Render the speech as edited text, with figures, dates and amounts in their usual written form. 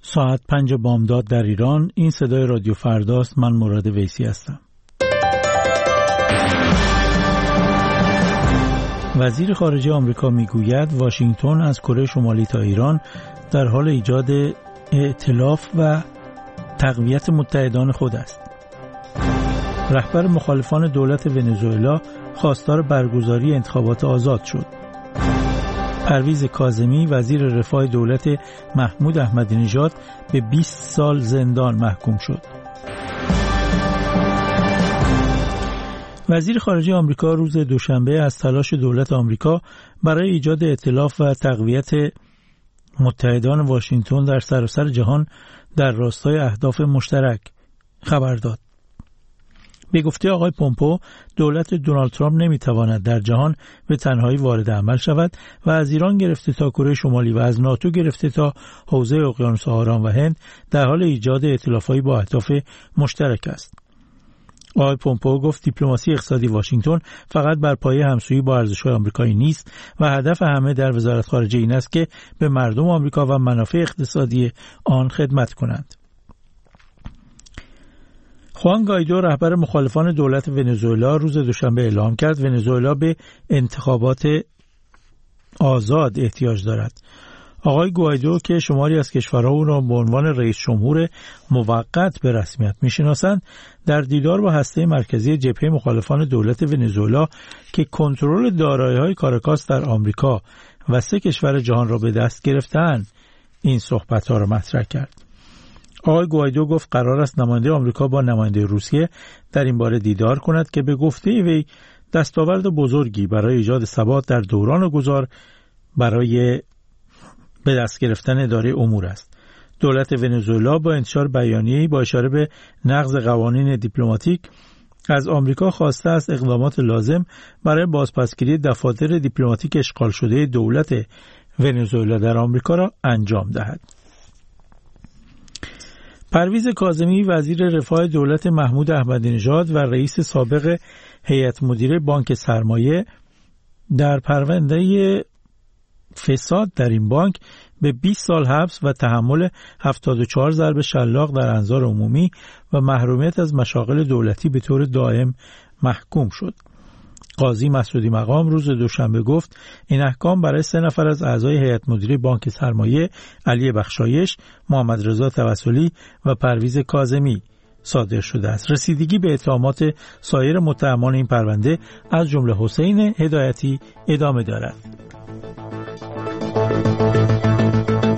ساعت 5 بامداد در ایران. این صدای رادیو فرداست. من مراد ویسی هستم. وزیر خارجه آمریکا میگوید واشنگتن از کره شمالی تا ایران در حال ایجاد ائتلاف و تقویت متحدان خود است. رهبر مخالفان دولت ونزوئلا خواستار برگزاری انتخابات آزاد شد. پرویز کاظمی وزیر رفاه دولت محمود احمدی نژاد به 20 سال زندان محکوم شد. وزیر خارجه آمریکا روز دوشنبه از تلاش دولت آمریکا برای ایجاد ائتلاف و تقویت متحدان واشنگتن در سراسر جهان در راستای اهداف مشترک خبر داد. به گفته آقای پومپو، دولت دونالد ترامپ نمیتواند در جهان به تنهایی وارد عمل شود و از ایران گرفته تا کره شمالی و از ناتو گرفته تا حوزه اقیانوس آرام و هند در حال ایجاد ائتلاف‌هایی با اهداف مشترک است. آقای پومپو گفت دیپلماسی اقتصادی واشنگتن فقط بر پایه همسویی با ارزش‌های آمریکایی نیست و هدف همه در وزارت خارجه این است که به مردم آمریکا و منافع اقتصادی آن خدمت کنند. خوان گایدو رهبر مخالفان دولت ونزوئلا روز دوشنبه اعلام کرد ونزوئلا به انتخابات آزاد احتیاج دارد. آقای گوایدو که شماری از کشورها او را به عنوان رئیس جمهور موقت به رسمیت می‌شناسند، در دیدار با هسته مرکزی جبهه مخالفان دولت ونزوئلا که کنترل دارایی‌های کاراکاس در آمریکا و 3 کشور جهان را به دست گرفته‌اند این صحبت‌ها را مطرح کرد. آقای گوایدو گفت قرار است نماینده آمریکا با نماینده روسیه در این باره دیدار کند که به گفته وی دستاورد بزرگی برای ایجاد ثبات در دوران گذار برای به دست گرفتن اداره امور است. دولت ونزوئلا با انتشار بیانیه‌ای با اشاره به نقض قوانین دیپلماتیک از آمریکا خواسته است اقدامات لازم برای بازپسگیری دفاتر دیپلماتیک اشغال شده دولت ونزوئلا در آمریکا را انجام دهد. پرویز کاظمی وزیر رفاه دولت محمود احمدی نژاد و رئیس سابق هیئت مدیره بانک سرمایه در پرونده فساد در این بانک به 20 سال حبس و تحمل 74 ضرب شلاق در انظار عمومی و محرومیت از مشاغل دولتی به طور دائم محکوم شد. قاضی مسعودی مقام روز دوشنبه گفت این احکام برای 3 نفر از اعضای هیئت مدیره بانک سرمایه، علی بخشایش، محمد رضا توسلی و پرویز کاظمی صادر شده است. رسیدگی به اتهامات سایر متهمان این پرونده از جمله حسین هدایتی ادامه دارد.